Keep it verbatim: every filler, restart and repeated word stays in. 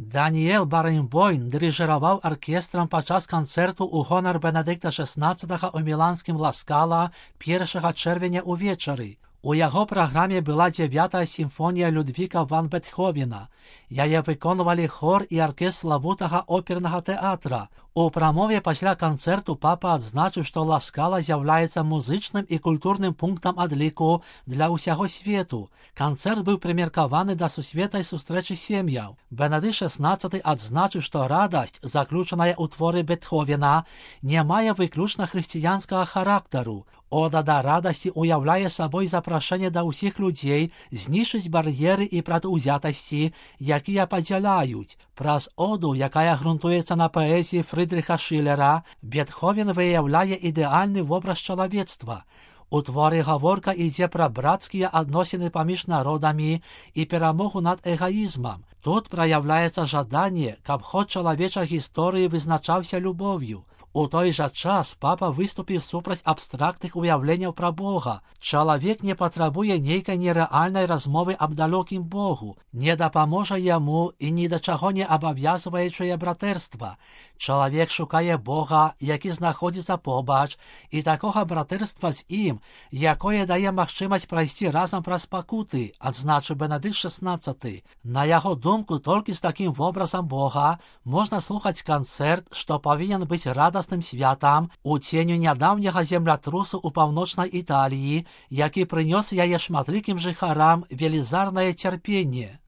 Даніэл Баренбойм дырыжыраваў аркестрам падчас канцэрту ў гонар Бенедыкта шаснаццатага ў міланскім Ла Скала першага чэрвеня ўвечары. У яго праграме была дзявятая сімфонія Людвіка ван Бетховена. Яе выконвалі хор і аркестр Славутага опернага тэатра. У прамове пасля канцэрту папа адзначыў, што Ла Скала з'яўляецца музычным і культурным пунктам адліку для ўсяго свету. Канцэрт быў прымеркаваны да сусветнай сустрэчы сем'яў. Бенедыкт шаснаццаты адзначыў, што радасць, заключаная ў творы Бетховена, не мае выключна хрысціянскага характару. Ода да радасці уяўляе сабой запрашэнне да ўсіх людзей знішчыць бар'еры і прадузятасці, якія падзяляюць. Праз оду, якая грунтуецца на паэзіі Фрыдрыха Шылера, Бетховен выяўляе ідэальны вобраз чалавецтва. У творы гаворка ідзе пра брацкія адносіны паміж народамі і перамогу над эгаізмам. Тут праяўляецца жаданне, каб ход чалавечай гісторыі вызначаўся любоўю. У той жа час папа выступіў супраць абстрактных уяўленняў пра Бога. Чалавек не патрабуе нейкай нерэальнай размовы аб далёкім Богу, не дапаможа яму і ні да чаго не абавязваючае братэрства. Чалавек шукае Бога, які знаходзіцца побач, і такога братэрства з ім, якое дае магчымасць прайсці разам праз пакуты, адзначыў Бенедыкт шаснаццаты. На яго думку, толькі з такім вобразам Бога можна слухаць канцэрт, што павінен быць радасным святам у ценю нядаўняга землятрусу ў паўночнай Італіі, які прынёс яе шматлікім жыхарам велізарнае цярпенне.